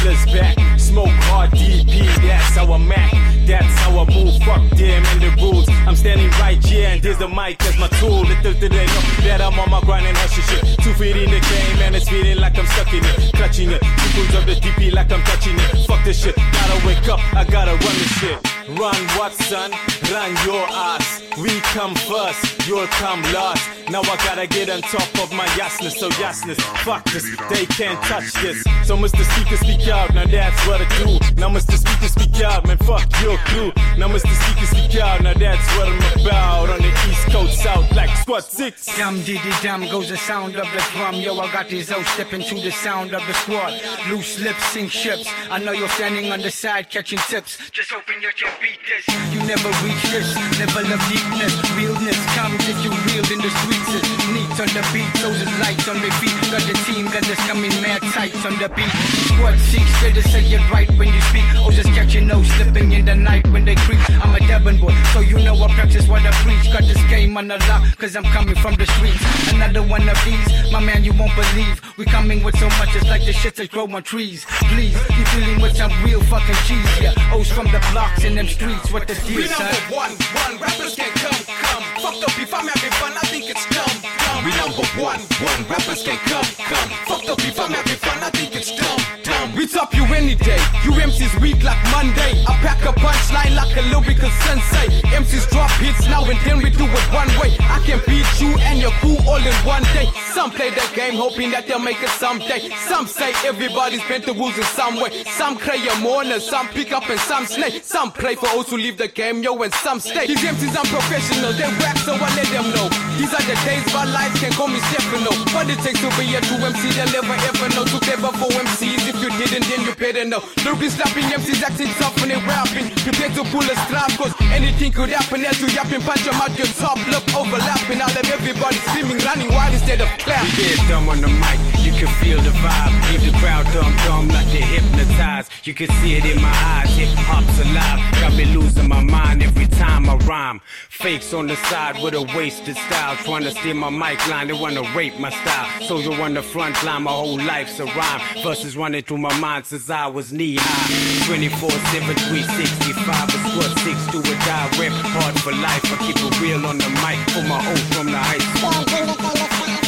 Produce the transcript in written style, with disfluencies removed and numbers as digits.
gangsters back. Smoke hard DP, that's how I'm at. That's how I move, fuck them and the rules. I'm standing right here and here's the mic as my tool. Little did they know that I'm on my grind and hustle shit. 2 feet in the game and it's feeling like I'm stuck in it. Clutching it, two of the DP like I'm touching it. Fuck this shit, gotta wake up, I gotta run this shit. Run what, son? Run your ass. We come first, you'll come last. Now I gotta get on top of my yasness. So yasness, fuck this, they can't touch this. So Mr. Speaker, speak out, now that's what I do. Now Mr. Speaker, speak out, man, fuck your crew. Now Mr. Speaker, speak out, now that's what I'm about. On the East Coast, South, like Squad 6. Dum diddy dum goes the sound of the drum. Yo, I got these out stepping to the sound of the squad. Loose lips sink ships. I know you're standing on the side catching tips. Just hoping you can beat this. You never reach this level of deepness. Realness comes if you real in the streets. It's neat on the beat, those is lights on my feet. Got the team, got this coming mad tights on the beat. Squad 6, better say it right when you speak. Oh, just catch your nose slipping in the night when they creep. I'm a Devon boy, so you know I practice what I preach. Got this game on the lock, cause I'm coming from the streets. Another one of these, my man, you won't believe. We coming with so much, it's like the shit that grow on trees. Please, you dealing with some real fucking cheese, yeah. O's from the blocks in them streets, what the deal, son? We number one, rappers can't come. Fucked up if I'm having fun, I think it's dumb. We number one, rappers can't come. Fucked up if I'm having fun, I think it's dumb. We top you any day, you MCs weak like Monday. I pack a punchline like a lyrical sensei. MCs drop hits now and then we do it one way. I can beat you and your crew all in one day. Some play the game hoping that they'll make it someday. Some say everybody's bent the rules in some way. Some cray a mourner, some pick up and some slay. Some play for those who leave the game, yo, and some stay. These MCs unprofessional, they rap so I let them know. These are the days my life can call me Stefano. What it takes to be a true MC, they'll never ever know. Too clever for MCs, if you didn't then you better know. Lyrically slapping MCs acting tough when they rapping. Prepare to pull a strap cause anything could happen as you yapping. Punch them out your top, look overlapping. All of everybody screaming, running wild instead of clapping. We get dumb on the mic, you can feel the vibe. Leave the crowd dumb like they're hypnotized. You can see it in my eyes, hip hop's alive. Got me losing my mind every time I rhyme. Fakes on the side with a wasted style. Trying to steal my mic line, they wanna rape my style. Soldier on the front line, my whole life's a rhyme. Verses running through my mind since I was knee high. 24/7, 365. A Squad 6 do or die, rap hard for life. I keep it real on the mic for my oath from the heights.